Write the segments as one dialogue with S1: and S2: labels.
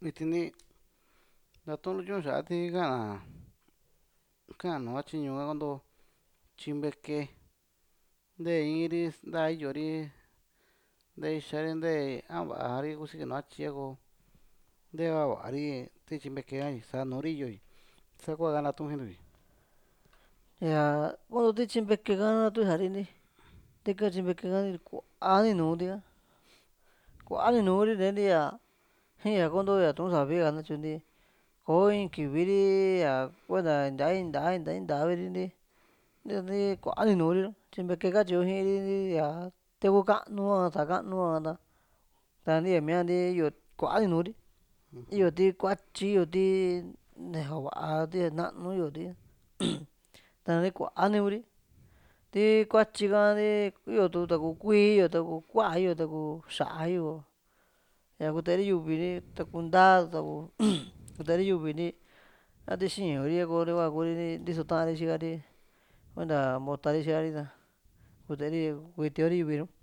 S1: Iti ní ntatú'un luchún xa'a ti ka'an nuu atyiñu ka kontoo tyinveke ntee iinri ntaa iyori ntee ixari ntee a va'a ri kusiki nuu atyi a ko ntee va va'a ri ti tyinveke ka ni saa nuu ri iyo sa kua ka natu'un jitu.
S2: Yaa kondo ti tyinveke ka natu'un sari ni tika tyinveke ka kua'a ni nuu tika kua'a ni nuu ri nte jii ña kontoo ña tu'un savi ka nakatye nti koo in kivi ri kuenta inta viri nti kua'a ni nuu ri tyinveke katyi jiiri teku ka'nu a sáa ka'nu a ta ntiia mia'nti iyo kua'a ni nuu ri iyo ti kuatyi iyo ti ja va'a ti nanu iyo ti ta kua'a ni Kuri ti kuatyi ka iyo tu taku kuíí iyo taku ku'a iyo taku xa'a iyo ña kuteri yuvi ri taku ntaa taku kuteri yuvi ri a ti xii'ri a kori hua Kuri ntiso ta'ri xikari kuenta motari xikari ta kuteri kuitiori yuvi nu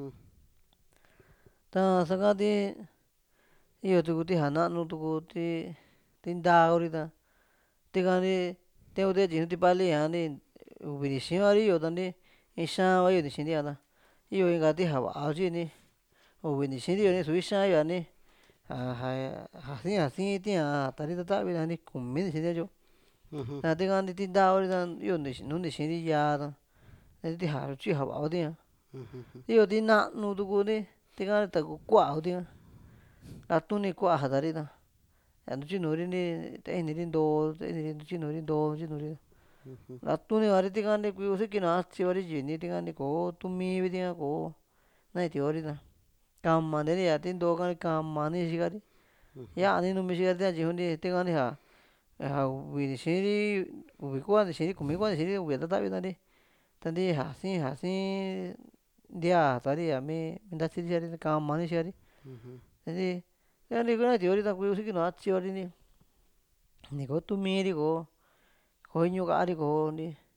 S2: ta saka ti iyo tuku ti ja nanu tuku ti ntaa Kuri ta tika ni taku ti katyi nu ti pali ña uvi ni xii'vari iyo ta in xaan va iyo ni xini a ta iyo inka ti ja va'a tyini uvi ni xiri iyo ni xaan iyo ni ja sii tia jatari tatavi ta kumi ni xinia katyo ta tika ti ntaa Kuri ta iyo nu ni xiiri yaa ta ti tyi ja va'a ti'a iyo ti nanu tuku tika taku ku'a ku tika latuni ku'a jatari ta ña ntutyinuri ta iniri ntoo ntutyinuri ntoo ntutyinuri latuni kuari tika kui kusiki nuu atyi vari tyi tika kò'o tuumi tika kò'o na ni tiori ta kama nteni ti ntoo ka kama ni xikari yaani numi xikari taatyi kitiunti tika ni ja uvi ni xiiri uvi kua ni xiiri kumi kua ni xiiri uvi tatavi tanti ja sii ntia jatari mi ntatsiri xikari kama ni xikari nti tika na ni tiori ta kui kusiki nuu atyivari ni kò'o tuumiri kò'o iñu ka'ari kò'o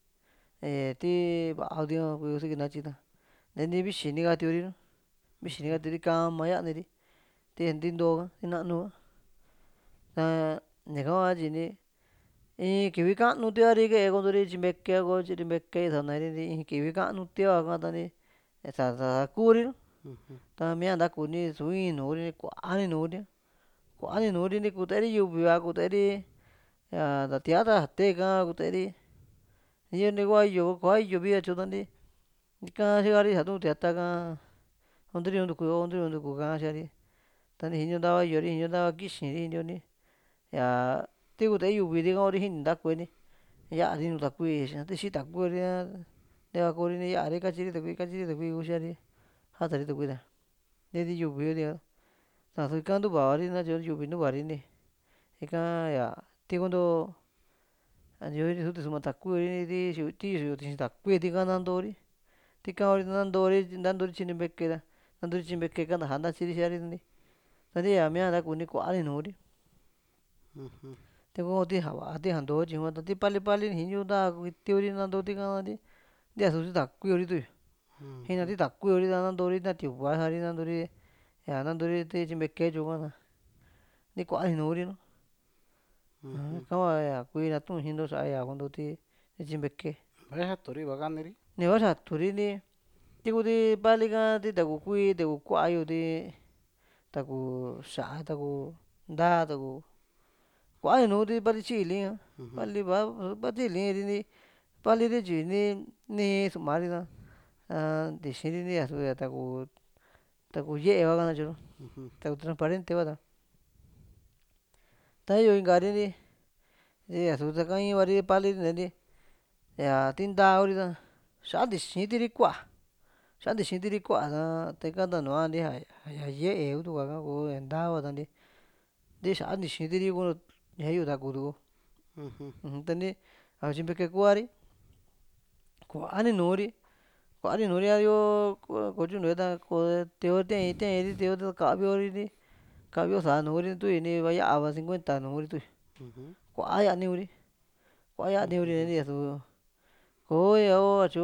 S2: ti va'a tika kui kusiki nuu atyi ta nti vixi ni katiuri nu vixi ni katiuri kama yaniri ti ntoo ka ti nanu ka ta ñaka hua tyi in kivi ka'nu tiva'ri kee kontori tyinveke a ko tyinveke sana'ri in kivi ka'nu tiva ka ta sa sakuri nu ta mia ntaku ni su in nuri kua'a ni nuri kua'a ni nuri kuteri yuvi va kuteri nta tiata ite ka kuteri iyo kua iyo koa iyo via tyo ika xikari ja tu'un tiata ka kontori nuntuku ka xikari ta ni xinio ntava iyori xinio ntava kixiri xintioni ti kuteri yuvi tika Kuri jini ntakuri yaari nuu takui ti xii takuri a ntiva Kuri yaari katyiri takui kuxari jatari takui ta nteeti yuvi yo tika ta'su ika ntuvavari nakatye yuvi ntuvari ika ti kontoo natyi suti suma takui ti ixi tixi takui tika nantori tika Kuri nantori tyinveke ta nantori tyinveke ka naja ntatsiri xikari ta ntia mia ntakuni kua'a ni nuu ri taku ti ja va'a ti ja ntoo tyiñu ti pali pali ni xinio nta kuitiori nanto tika ntiasu ti takui'ori tu ina ti takui'ori ta nantori na tiuva sari nantori ti tyinveke katyo ka ta ni kua'a ni nuu ri nu ika hua kui natu'un xinto xa'a konto ti tyinveke
S1: va'e jaturi va'a kaniri
S2: ni ivasaturi ti kuu ti pali ka ti taku kuíí taku ku'a iyo ti taku xa'a taku ntaa taku kua'a ni nuu ti pali tyili ka pali tyili ri paliri tyi nii sumari ta ntixiri asu taku ye'e ha nakatye nu taku transparente va ta iyo inkari asu taka iinvari paliri ti ntaa Kuri ta xanti xiitiri ku'a xanti xiitiri ku'a ta ika ta nua ja ye'e kutuku'a ka kò'o ña ntaa hua ta nti xanti xiitiri ña iyo taku tuku ta ja tyinveke kua'ri kua'a ni nuu ri a yo kotyonue ta teeri teo ka'vio sáa nuu ri tu'ui iva ya'a 50 nuu ri tu'ui kua'a yani Kuri asu kò'o katyo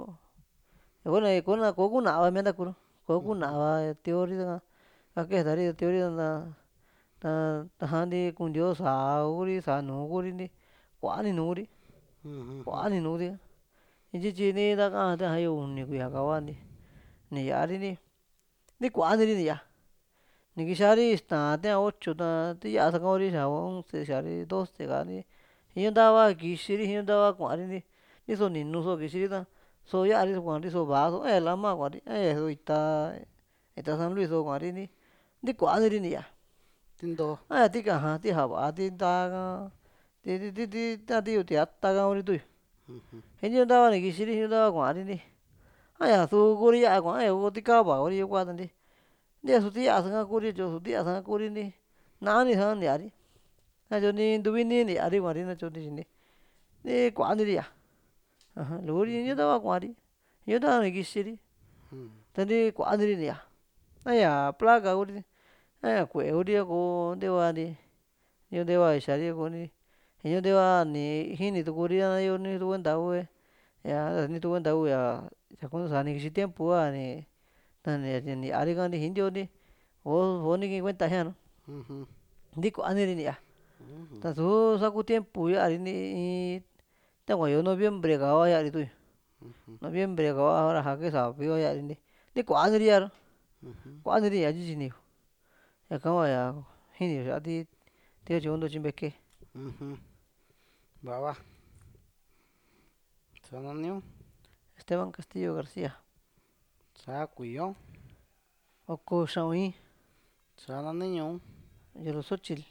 S2: kò'o kuna va mia ntakuru kò'o kuna va teori ka kejtari teori ta tajan ndi kundio sa'a Kuri sa'a nuu Kuri ndi kua'ani nuu Kuri kua'ani nuu Kuri inchi chini ndaka tajan yo uni kuiya kava ni ya'ari ndi kua'aniri ni ya'a ni kixari ixta tia 8 ta ti ya'a sakauri xa 11 xari 12 kani iña ndava kixiri iña ndava kua'ari riso ninuso kixiri ta so ya'ari kua'ari so va'a so lama kua'ari so ita San Luis so kua'ari ndi kua'aniri ni ya'a
S1: tindo
S2: tija va'a ti nda ti tiu tiata ka Kuri tuyu iña ndava ni kixiri iña ndava kua'ari su Kuri ya'a kua'ayo ti kava Kuri yukua ta ntiasu ti ya'a saka Kuri tyo ti ya'a saka Kuri na'ani saka ni ya'ari nakatyo ni ntuvini ni ya'ari kua'ari nakatyo ndi kua'aniri ya'a Kuri iña ndava kua'ari iña ndava ni kixiri ta ndi kua'aniri ni ya'a plaga Kuri kue'e Kuri ko ndeva yo ndeva ixari iña ndeva ni jini tukuri yo nitu kuenta kue ña nitu kuenta ku yaa xakuun sa'a ni kixi tiempo ni ya'ari ka jindio koo ni kii kuenta jiaa ndi kua'aniri ni ya'a tasu saku tiempo ya'ari in ta kuayo noviembre kava ya'ari tuyu noviembre kava hora ja savi ya'ari ndi kua'aniri ya'a kua'aniri ya'a chi chiniyo ñaka hua yaa jiniyo ya'a ti katyiondo chimbeke
S1: va'a va sa'a naniun
S2: Esteban Castillo Garcia
S1: sa'a kuiyon
S2: oko xa'un in
S1: sa'a nani ñu'un
S2: Yoloxochitl